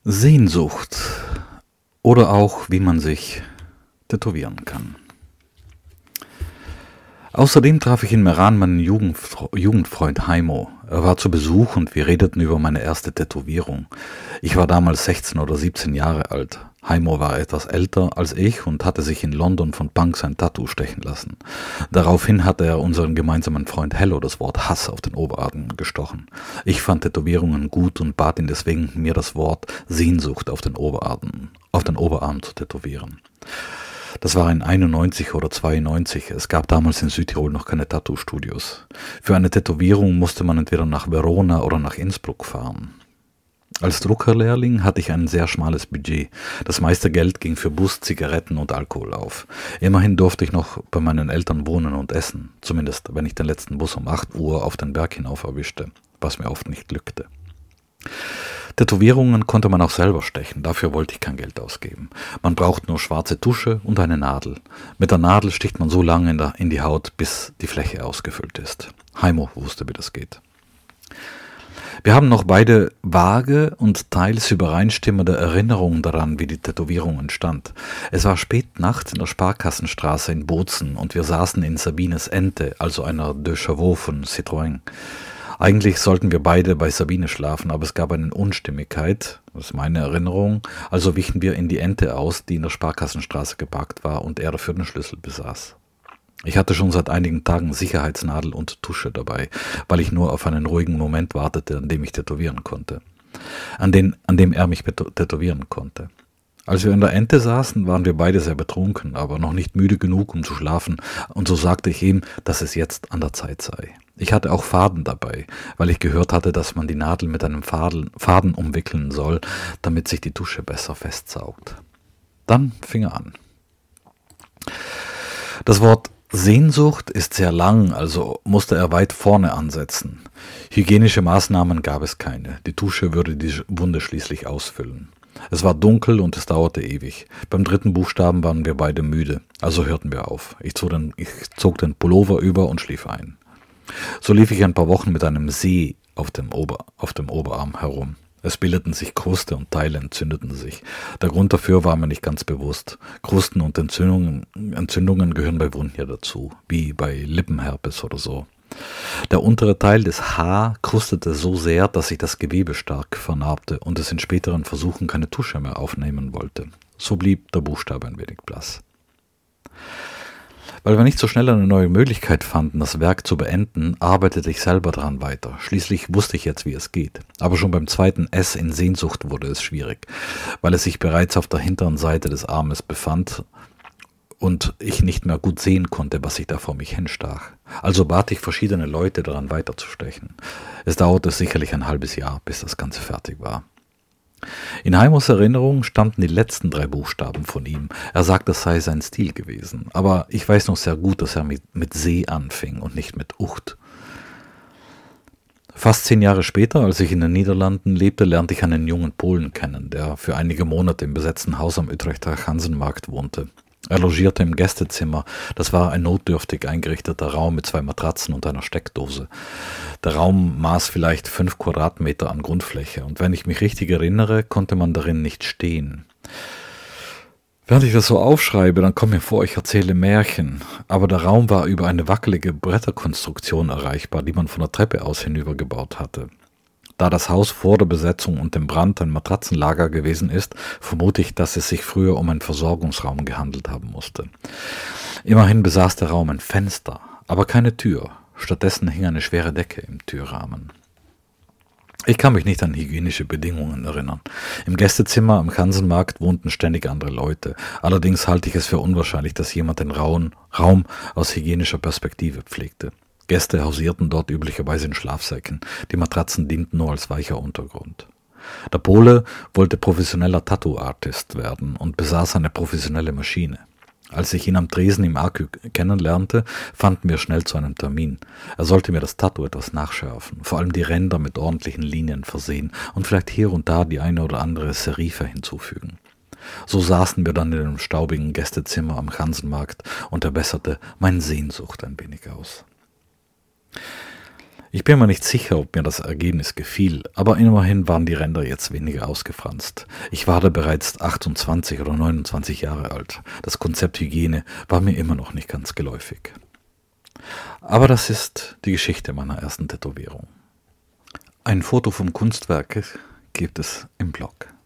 Sehnsucht oder auch wie man sich tätowieren kann. Außerdem traf ich in Meran meinen Jugendfreund Heimo. Er war zu Besuch und wir redeten über meine erste Tätowierung. Ich war damals 16 oder 17 Jahre alt. Heimo war etwas älter als ich und hatte sich in London von Punk sein Tattoo stechen lassen. Daraufhin hatte er unseren gemeinsamen Freund Hello das Wort Hass auf den Oberarm gestochen. Ich fand Tätowierungen gut und bat ihn deswegen, mir das Wort Sehnsucht auf den Oberarm zu tätowieren. Das war in 91 oder 92. Es gab damals in Südtirol noch keine Tattoo-Studios. Für eine Tätowierung musste man entweder nach Verona oder nach Innsbruck fahren. Als Druckerlehrling hatte ich ein sehr schmales Budget. Das meiste Geld ging für Bus, Zigaretten und Alkohol auf. Immerhin durfte ich noch bei meinen Eltern wohnen und essen. Zumindest, wenn ich den letzten Bus um 8 Uhr auf den Berg hinauf erwischte, was mir oft nicht glückte. Tätowierungen konnte man auch selber stechen, dafür wollte ich kein Geld ausgeben. Man braucht nur schwarze Tusche und eine Nadel. Mit der Nadel sticht man so lange in die Haut, bis die Fläche ausgefüllt ist. Heimo wusste, wie das geht. Wir haben noch beide vage und teils übereinstimmende Erinnerungen daran, wie die Tätowierung entstand. Es war spät nachts in der Sparkassenstraße in Bozen und wir saßen in Sabines Ente, also einer De Chavaux von Citroën. Eigentlich sollten wir beide bei Sabine schlafen, aber es gab eine Unstimmigkeit, das ist meine Erinnerung, also wichen wir in die Ente aus, die in der Sparkassenstraße geparkt war und er dafür den Schlüssel besaß. Ich hatte schon seit einigen Tagen Sicherheitsnadel und Tusche dabei, weil ich nur auf einen ruhigen Moment wartete, an dem ich tätowieren konnte. An dem er mich tätowieren konnte. Als wir in der Ente saßen, waren wir beide sehr betrunken, aber noch nicht müde genug, um zu schlafen, und so sagte ich ihm, dass es jetzt an der Zeit sei. Ich hatte auch Faden dabei, weil ich gehört hatte, dass man die Nadel mit einem Faden umwickeln soll, damit sich die Tusche besser festsaugt. Dann fing er an. Das Wort Sehnsucht ist sehr lang, also musste er weit vorne ansetzen. Hygienische Maßnahmen gab es keine. Die Tusche würde die Wunde schließlich ausfüllen. Es war dunkel und es dauerte ewig. Beim dritten Buchstaben waren wir beide müde, also hörten wir auf. Ich zog den Pullover über und schlief ein. So lief ich ein paar Wochen mit einem See auf dem Oberarm herum. Es bildeten sich Kruste und Teile entzündeten sich. Der Grund dafür war mir nicht ganz bewusst. Krusten und Entzündungen gehören bei Wunden ja dazu, wie bei Lippenherpes oder so. Der untere Teil des H krustete so sehr, dass sich das Gewebe stark vernarbte und es in späteren Versuchen keine Tusche mehr aufnehmen wollte. So blieb der Buchstabe ein wenig blass. Weil wir nicht so schnell eine neue Möglichkeit fanden, das Werk zu beenden, arbeitete ich selber daran weiter. Schließlich wusste ich jetzt, wie es geht. Aber schon beim zweiten S in Sehnsucht wurde es schwierig, weil es sich bereits auf der hinteren Seite des Armes befand und ich nicht mehr gut sehen konnte, was sich da vor mich hinstach. Also bat ich verschiedene Leute daran weiterzustechen. Es dauerte sicherlich ein halbes Jahr, bis das Ganze fertig war. In Heimos Erinnerung stammten die letzten 3 Buchstaben von ihm. Er sagt, das sei sein Stil gewesen. Aber ich weiß noch sehr gut, dass er mit See anfing und nicht mit Ucht. Fast 10 Jahre später, als ich in den Niederlanden lebte, lernte ich einen jungen Polen kennen, der für einige Monate im besetzten Haus am Utrechter Hansenmarkt wohnte. Er logierte im Gästezimmer. Das war ein notdürftig eingerichteter Raum mit 2 Matratzen und einer Steckdose. Der Raum maß vielleicht 5 Quadratmeter an Grundfläche und wenn ich mich richtig erinnere, konnte man darin nicht stehen. Während ich das so aufschreibe, dann kommt mir vor, ich erzähle Märchen. Aber der Raum war über eine wackelige Bretterkonstruktion erreichbar, die man von der Treppe aus hinübergebaut hatte. Da das Haus vor der Besetzung und dem Brand ein Matratzenlager gewesen ist, vermute ich, dass es sich früher um einen Versorgungsraum gehandelt haben musste. Immerhin besaß der Raum ein Fenster, aber keine Tür. Stattdessen hing eine schwere Decke im Türrahmen. Ich kann mich nicht an hygienische Bedingungen erinnern. Im Gästezimmer am Hansenmarkt wohnten ständig andere Leute. Allerdings halte ich es für unwahrscheinlich, dass jemand den Raum aus hygienischer Perspektive pflegte. Gäste hausierten dort üblicherweise in Schlafsäcken. Die Matratzen dienten nur als weicher Untergrund. Der Pole wollte professioneller Tattoo-Artist werden und besaß eine professionelle Maschine. Als ich ihn am Tresen im Akü kennenlernte, fanden wir schnell zu einem Termin. Er sollte mir das Tattoo etwas nachschärfen, vor allem die Ränder mit ordentlichen Linien versehen und vielleicht hier und da die eine oder andere Serife hinzufügen. So saßen wir dann in einem staubigen Gästezimmer am Hansenmarkt und er besserte meine Sehnsucht ein wenig aus. Ich bin mir nicht sicher, ob mir das Ergebnis gefiel, aber immerhin waren die Ränder jetzt weniger ausgefranst. Ich war da bereits 28 oder 29 Jahre alt. Das Konzept Hygiene war mir immer noch nicht ganz geläufig. Aber das ist die Geschichte meiner ersten Tätowierung. Ein Foto vom Kunstwerk gibt es im Blog.